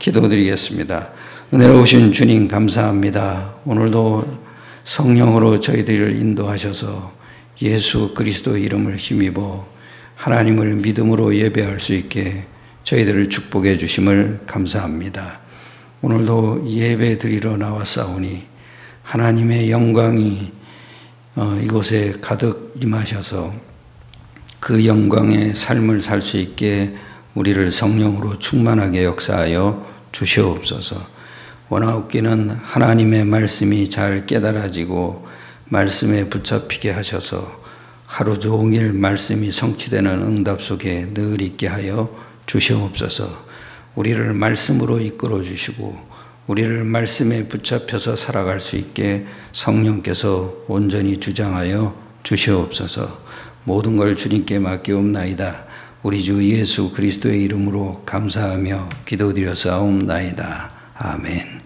기도드리겠습니다. 은혜로우신 주님 감사합니다. 오늘도 성령으로 저희들을 인도하셔서 예수 그리스도의 이름을 힘입어 하나님을 믿음으로 예배할 수 있게 저희들을 축복해 주심을 감사합니다. 오늘도 예배 드리러 나왔사오니 하나님의 영광이 이곳에 가득 임하셔서 그 영광의 삶을 살 수 있게 우리를 성령으로 충만하게 역사하여 주시옵소서. 원하옵기는 하나님의 말씀이 잘 깨달아지고 말씀에 붙잡히게 하셔서 하루 종일 말씀이 성취되는 응답 속에 늘 있게 하여 주시옵소서. 우리를 말씀으로 이끌어 주시고 우리를 말씀에 붙잡혀서 살아갈 수 있게 성령께서 온전히 주장하여 주시옵소서. 모든 걸 주님께 맡기옵나이다. 우리 주 예수 그리스도의 이름으로 감사하며 기도드렸사옵나이다. 아멘.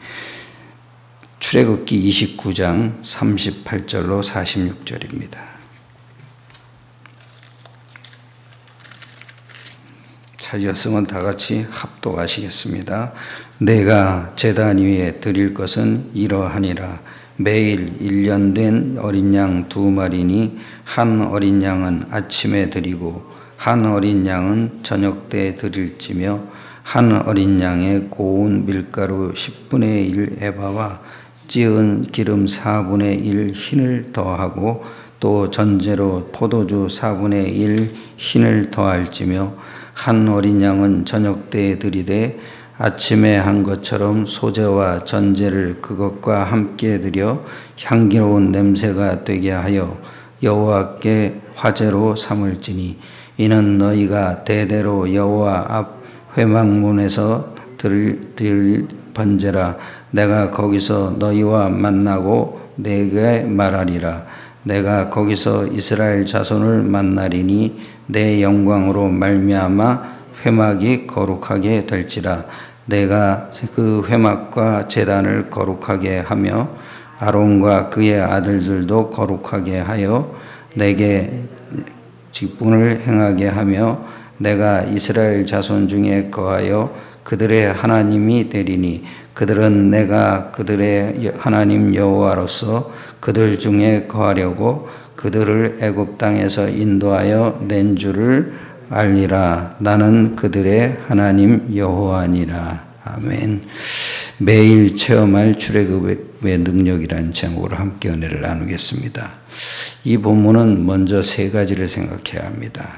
출애굽기 29장 38절로 46절입니다. 찾으셨으면 다 같이 합독하시겠습니다. 내가 제단 위에 드릴 것은 이러하니라. 매일 1년 된 어린 양 2마리니 한 어린 양은 아침에 드리고 한 어린 양은 저녁 때 드릴지며 한 어린 양에 고운 밀가루 10분의 1 에바와 찌은 기름 4분의 1 흰을 더하고 또 전제로 포도주 4분의 1 흰을 더할지며 한 어린 양은 저녁 때에 드리되 아침에 한 것처럼 소제와 전제를 그것과 함께 드려 향기로운 냄새가 되게 하여 여호와께 화제로 삼을지니 이는 너희가 대대로 여호와 앞 회막문에서 드릴 번제라. 내가 거기서 너희와 만나고 내게 말하리라. 내가 거기서 이스라엘 자손을 만나리니 내 영광으로 말미암아 회막이 거룩하게 될지라. 내가 그 회막과 제단을 거룩하게 하며 아론과 그의 아들들도 거룩하게 하여 내게 직분을 행하게 하며 내가 이스라엘 자손 중에 거하여 그들의 하나님이 되리니 그들은 내가 그들의 하나님 여호와로서 그들 중에 거하려고 그들을 애굽 땅에서 인도하여 낸 줄을 알리라. 나는 그들의 하나님 여호와니라. 아멘. 매일 체험할 출애굽의 능력이라는 제목으로 함께 은혜를 나누겠습니다. 이 본문은 먼저 세 가지를 생각해야 합니다.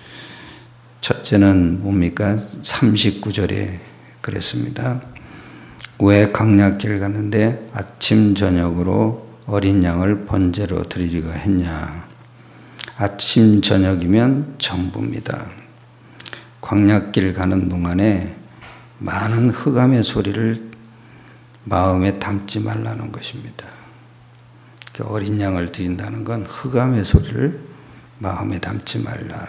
첫째는 뭡니까? 39절에 그랬습니다. 왜 광야길 가는데 아침 저녁으로 어린 양을 번제로 드리리가 했냐? 아침 저녁이면 전부입니다. 광야길 가는 동안에 많은 흑암의 소리를 마음에 담지 말라는 것입니다. 어린 양을 드린다는 건 흑암의 소리를 마음에 담지 말라.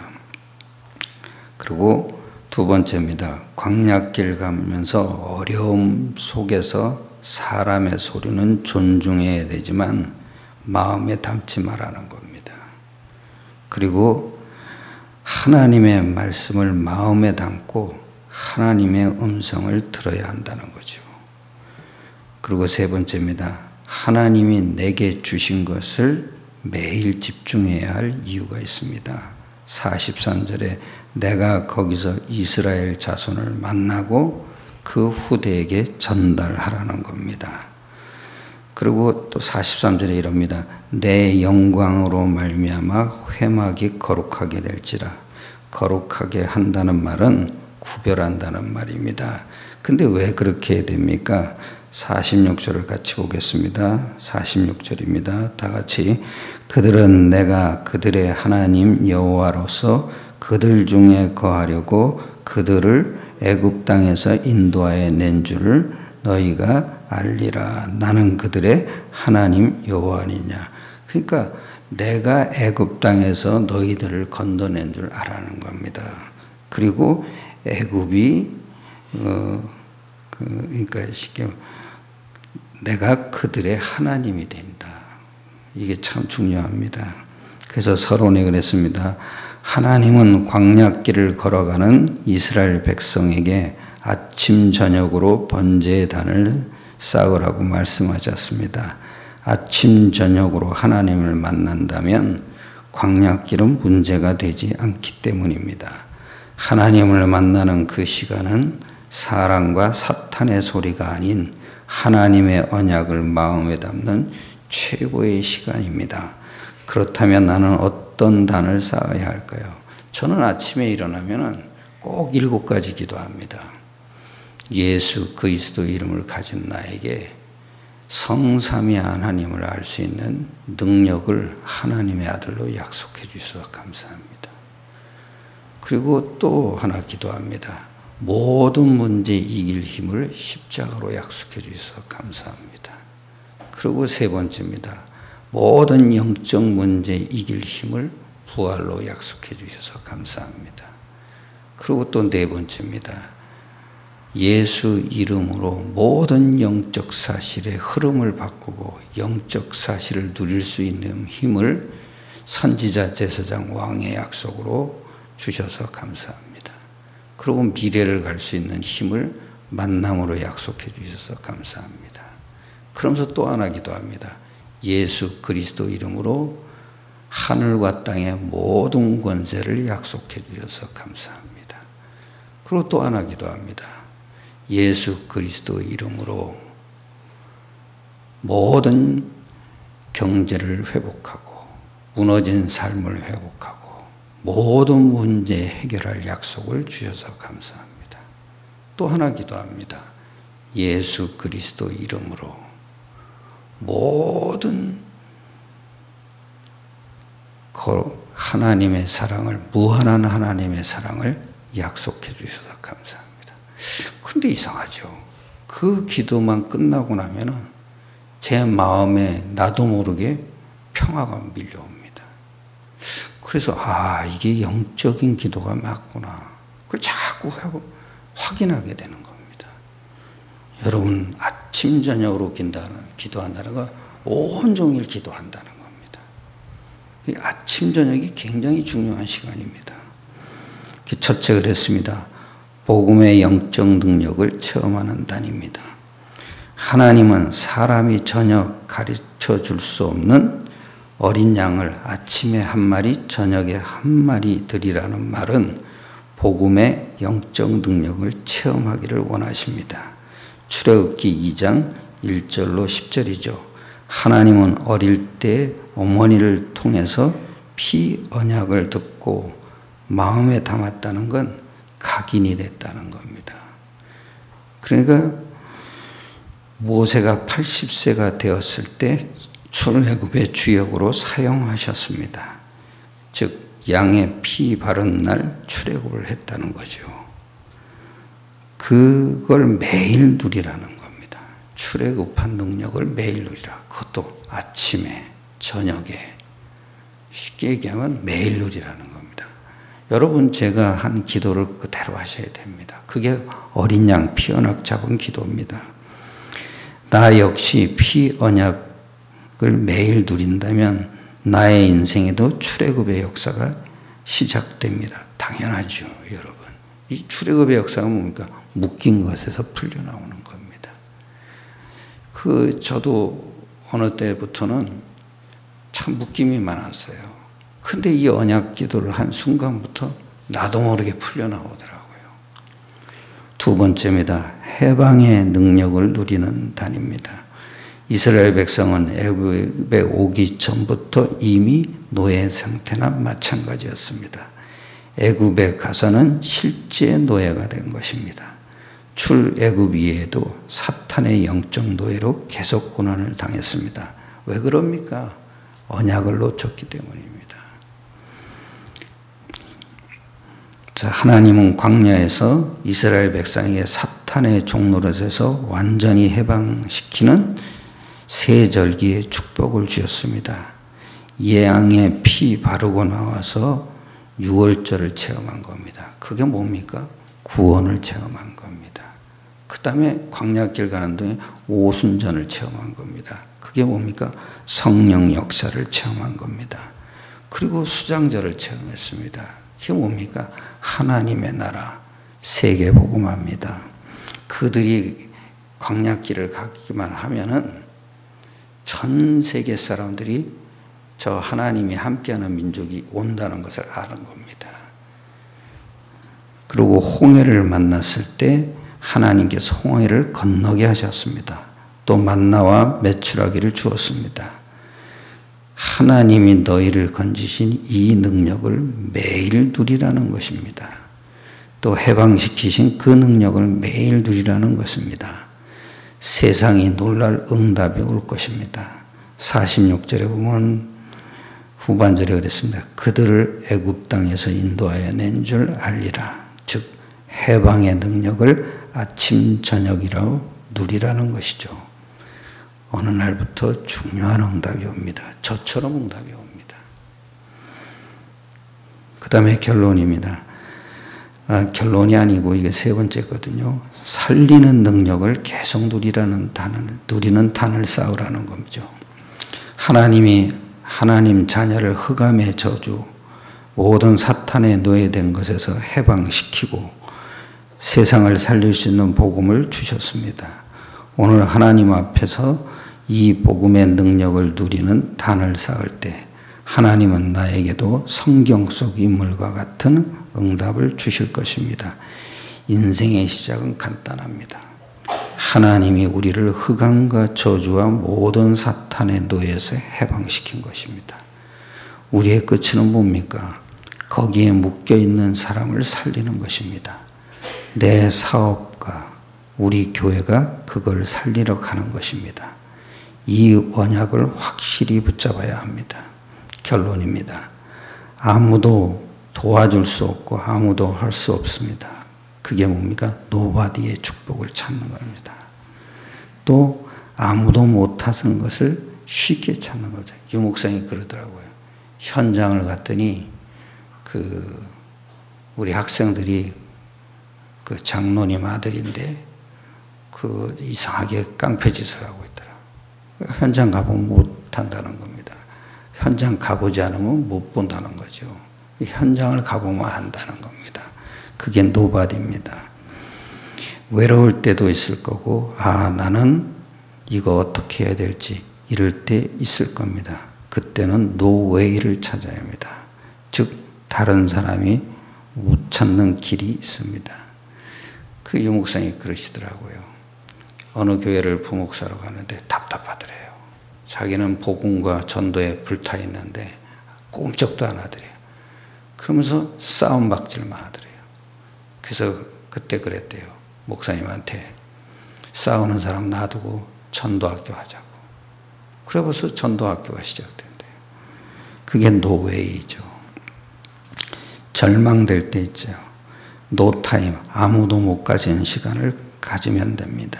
그리고 두 번째입니다. 광야길 가면서 어려움 속에서 사람의 소리는 존중해야 되지만 마음에 담지 말라는 겁니다. 그리고 하나님의 말씀을 마음에 담고 하나님의 음성을 들어야 한다는 거죠. 그리고 세 번째입니다. 하나님이 내게 주신 것을 매일 집중해야 할 이유가 있습니다. 43절에 내가 거기서 이스라엘 자손을 만나고 그 후대에게 전달하라는 겁니다. 그리고 또 43절에 이럽니다. 내 영광으로 말미암아 회막이 거룩하게 될지라. 거룩하게 한다는 말은 구별한다는 말입니다. 근데 왜 그렇게 해야 됩니까? 46절을 같이 보겠습니다. 46절입니다. 다 같이. 그들은 내가 그들의 하나님 여호와로서 그들 중에 거하려고 그들을 애굽 땅에서 인도하여 낸 줄을 너희가 알리라. 나는 그들의 하나님 여호와니냐. 그러니까 내가 애굽 땅에서 너희들을 건져낸 줄 알아는 겁니다. 그리고 애굽이 그러니까 쉽게 내가 그들의 하나님이 된다. 이게 참 중요합니다. 그래서 서론에 그랬습니다. 하나님은 광야길을 걸어가는 이스라엘 백성에게 아침 저녁으로 번제의 단을 쌓으라고 말씀하셨습니다. 아침 저녁으로 하나님을 만난다면 광야길은 문제가 되지 않기 때문입니다. 하나님을 만나는 그 시간은 사람과 사탄의 소리가 아닌 하나님의 언약을 마음에 담는 최고의 시간입니다. 그렇다면 나는 어떤 단을 쌓아야 할까요? 저는 아침에 일어나면 꼭 7가지 기도합니다. 예수 그리스도 이름을 가진 나에게 성삼위 하나님을 알 수 있는 능력을 하나님의 아들로 약속해 주셔서 감사합니다. 그리고 또 하나 기도합니다. 모든 문제 이길 힘을 십자가로 약속해 주셔서 감사합니다. 그리고 3번째입니다. 모든 영적 문제 이길 힘을 부활로 약속해 주셔서 감사합니다. 그리고 또 4번째입니다. 예수 이름으로 모든 영적 사실의 흐름을 바꾸고 영적 사실을 누릴 수 있는 힘을 선지자, 제사장, 왕의 약속으로 주셔서 감사합니다. 그리고 미래를 갈 수 있는 힘을 만남으로 약속해 주셔서 감사합니다. 그러면서 또 하나 기도합니다. 예수 그리스도 이름으로 하늘과 땅의 모든 권세를 약속해 주셔서 감사합니다. 그리고 또 하나 기도합니다. 예수 그리스도 이름으로 모든 경제를 회복하고 무너진 삶을 회복하고 모든 문제 해결할 약속을 주셔서 감사합니다. 또 하나 기도합니다. 예수 그리스도 이름으로 모든 하나님의 사랑을, 무한한 하나님의 사랑을 약속해 주셔서 감사합니다. 근데 이상하죠. 그 기도만 끝나고 나면은 제 마음에 나도 모르게 평화가 밀려옵니다. 그래서 이게 영적인 기도가 맞구나. 그걸 자꾸 확인하게 되는 겁니다. 여러분 아침 저녁으로 기도한다는 건 온종일 기도한다는 겁니다. 이 아침 저녁이 굉장히 중요한 시간입니다. 첫째 그랬습니다. 복음의 영적 능력을 체험하는 단입니다. 하나님은 사람이 전혀 가르쳐 줄 수 없는 어린 양을 아침에 한 마리, 저녁에 한 마리 드리라는 말은 복음의 영적 능력을 체험하기를 원하십니다. 출애굽기 2장 1절로 10절이죠. 하나님은 어릴 때 어머니를 통해서 피 언약을 듣고 마음에 담았다는 건 각인이 됐다는 겁니다. 그러니까 모세가 80세가 되었을 때 출애굽의 주역으로 사용하셨습니다. 즉 양의 피 바른 날 출애굽을 했다는 거죠. 그걸 매일 누리라는 겁니다. 출애굽한 능력을 매일 누리라. 그것도 아침에 저녁에 쉽게 얘기하면 매일 누리라는 겁니다. 여러분 제가 한 기도를 그대로 하셔야 됩니다. 그게 어린 양 피 언약 잡은 기도입니다. 나 역시 피 언약을 매일 누린다면 나의 인생에도 출애굽의 역사가 시작됩니다. 당연하죠, 여러분. 이 출애굽의 역사가 뭡니까? 묶인 것에서 풀려나오는 겁니다. 저도 어느 때부터는 참 묶임이 많았어요. 근데 이 언약 기도를 한 순간부터 나도 모르게 풀려나오더라고요. 2번째입니다. 해방의 능력을 누리는 단입니다. 이스라엘 백성은 애굽에 오기 전부터 이미 노예 상태나 마찬가지였습니다. 애굽에 가서는 실제 노예가 된 것입니다. 출애굽 이후에도 사탄의 영적 노예로 계속 고난을 당했습니다. 왜 그럽니까? 언약을 놓쳤기 때문입니다. 자, 하나님은 광야에서 이스라엘 백성에게 사탄의 종노릇에서 완전히 해방시키는 새 절기의 축복을 주셨습니다. 예양의 피 바르고 나와서 유월절을 체험한 겁니다. 그게 뭡니까? 구원을 체험한 겁니다. 그 다음에 광야길 가는 동안 오순전을 체험한 겁니다. 그게 뭡니까? 성령 역사를 체험한 겁니다. 그리고 수장절을 체험했습니다. 그게 뭡니까? 하나님의 나라, 세계복음화입니다. 그들이 광야길을 가기만 하면은 전 세계 사람들이 저 하나님이 함께하는 민족이 온다는 것을 아는 겁니다. 그리고 홍해를 만났을 때 하나님께서 홍해를 건너게 하셨습니다. 또 만나와 메추라기를 주었습니다. 하나님이 너희를 건지신 이 능력을 매일 누리라는 것입니다. 또 해방시키신 그 능력을 매일 누리라는 것입니다. 세상이 놀랄 응답이 올 것입니다. 46절에 보면 후반절에 그랬습니다. 그들을 애굽 땅에서 인도하여 낸 줄 알리라. 즉 해방의 능력을 아침 저녁이라고 누리라는 것이죠. 어느 날부터 중요한 응답이 옵니다. 저처럼 응답이 옵니다. 그 다음에 결론입니다. 결론이 아니고 이게 세 번째거든요. 살리는 능력을 계속 누리는 단을 쌓으라는 거죠. 하나님 자녀를 흑암의 저주, 모든 사탄의 노예된 것에서 해방시키고 세상을 살릴 수 있는 복음을 주셨습니다. 오늘 하나님 앞에서 이 복음의 능력을 누리는 단을 쌓을 때 하나님은 나에게도 성경 속 인물과 같은 응답을 주실 것입니다. 인생의 시작은 간단합니다. 하나님이 우리를 흑암과 저주와 모든 사탄의 노예에서 해방시킨 것입니다. 우리의 끝은 뭡니까? 거기에 묶여있는 사람을 살리는 것입니다. 내 사업과 우리 교회가 그걸 살리러 가는 것입니다. 이 언약을 확실히 붙잡아야 합니다. 결론입니다. 아무도 도와줄 수 없고 아무도 할 수 없습니다. 그게 뭡니까? 노바디의 축복을 찾는 겁니다. 또 아무도 못하는 것을 쉽게 찾는 거죠. 유 목사님이 그러더라고요. 현장을 갔더니 우리 학생들이 장로님 아들인데 이상하게 깡패짓을 하고 있더라. 현장 가보면 못한다는 겁니다. 현장 가보지 않으면 못 본다는 거죠. 현장을 가보면 안다는 겁니다. 그게 노바디입니다. 외로울 때도 있을 거고, 나는 이거 어떻게 해야 될지 이럴 때 있을 겁니다. 그때는 노웨이를 찾아야 합니다. 즉 다른 사람이 못 찾는 길이 있습니다. 유 목사님이 그러시더라고요. 어느 교회를 부목사로 가는데 답답하더래요. 자기는 복음과 전도에 불타 있는데 꼼짝도 안 하더래요. 그러면서 싸움박질만 하더래요. 그래서 그때 그랬대요. 목사님한테 싸우는 사람 놔두고 전도학교 하자고. 그래 벌써 전도학교가 시작된대요. 그게 노웨이죠. 절망될 때 있죠. 노타임, 아무도 못 가지는 시간을 가지면 됩니다.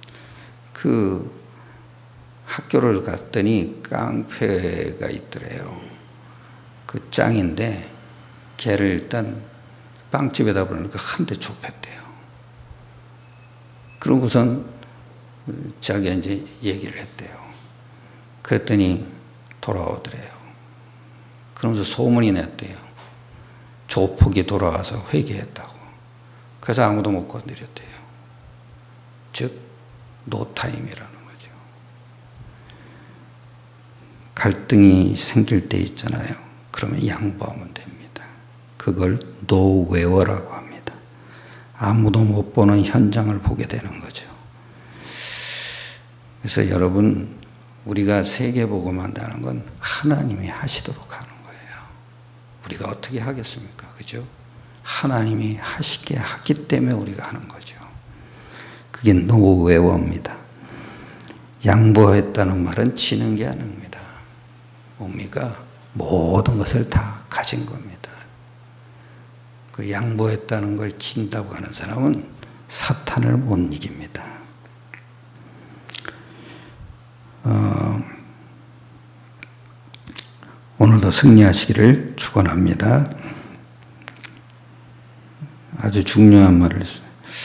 학교를 갔더니 깡패가 있더래요. 짱인데 걔를 일단 빵집에다 보내니까 한 대 좁혔대요. 그러고선 자기가 이제 얘기를 했대요. 그랬더니 돌아오더래요. 그러면서 소문이 났대요. 조폭이 돌아와서 회개했다고. 그래서 아무도 못 건드렸대요. 즉 노타임이라는 거죠. 갈등이 생길 때 있잖아요. 그러면 양보하면 됩니다. 그걸 노웨어라고 합니다. 아무도 못 보는 현장을 보게 되는 거죠. 그래서 여러분, 우리가 세계복음한다는 건 하나님이 하시도록 하는 거예요. 우리가 어떻게 하겠습니까? 그죠? 하나님이 하시게 하기 때문에 우리가 하는 거죠. 그게 노웨어입니다. 양보했다는 말은 지는 게 아닙니다. 뭡니까? 모든 것을 다 가진 겁니다. 그 양보했다는 걸 진다고 하는 사람은 사탄을 못 이깁니다. 오늘도 승리하시기를 축원합니다. 아주 중요한 말을 했어요.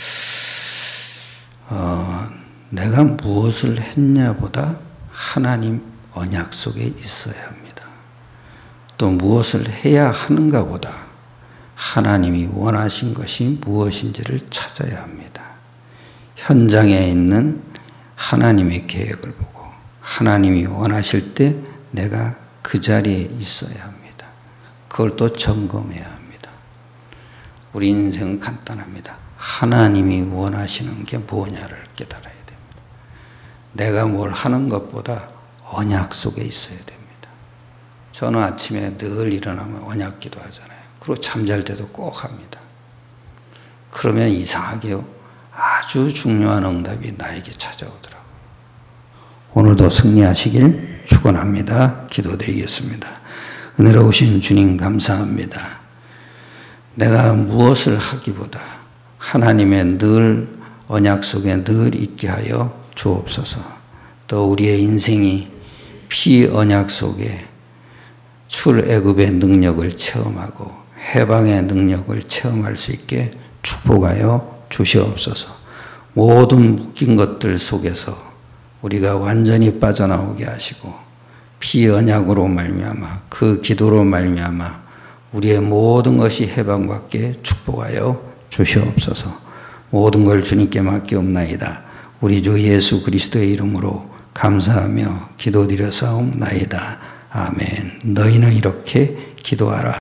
내가 무엇을 했냐보다 하나님 언약 속에 있어야 합니다. 또 무엇을 해야 하는가 보다 하나님이 원하신 것이 무엇인지를 찾아야 합니다. 현장에 있는 하나님의 계획을 보고 하나님이 원하실 때 내가 그 자리에 있어야 합니다. 그걸 또 점검해야 합니다. 우리 인생은 간단합니다. 하나님이 원하시는 게 뭐냐를 깨달아야 됩니다. 내가 뭘 하는 것보다 언약 속에 있어야 됩니다. 저는 아침에 늘 일어나면 언약 기도하잖아요. 그리고 잠잘 때도 꼭 합니다. 그러면 이상하게요, 아주 중요한 응답이 나에게 찾아오더라고요. 오늘도 승리하시길 축원합니다. 기도드리겠습니다. 은혜로우신 주님 감사합니다. 내가 무엇을 하기보다 하나님의 늘 언약 속에 늘 있게 하여 주옵소서. 또 우리의 인생이 피언약 속에 출애굽의 능력을 체험하고 해방의 능력을 체험할 수 있게 축복하여 주시옵소서. 모든 묶인 것들 속에서 우리가 완전히 빠져나오게 하시고 피언약으로 말미암아 그 기도로 말미암아 우리의 모든 것이 해방받게 축복하여 주시옵소서. 모든 걸 주님께 맡기옵나이다. 우리 주 예수 그리스도의 이름으로 감사하며 기도드려 사옵나이다. 아멘. 너희는 이렇게 기도하라.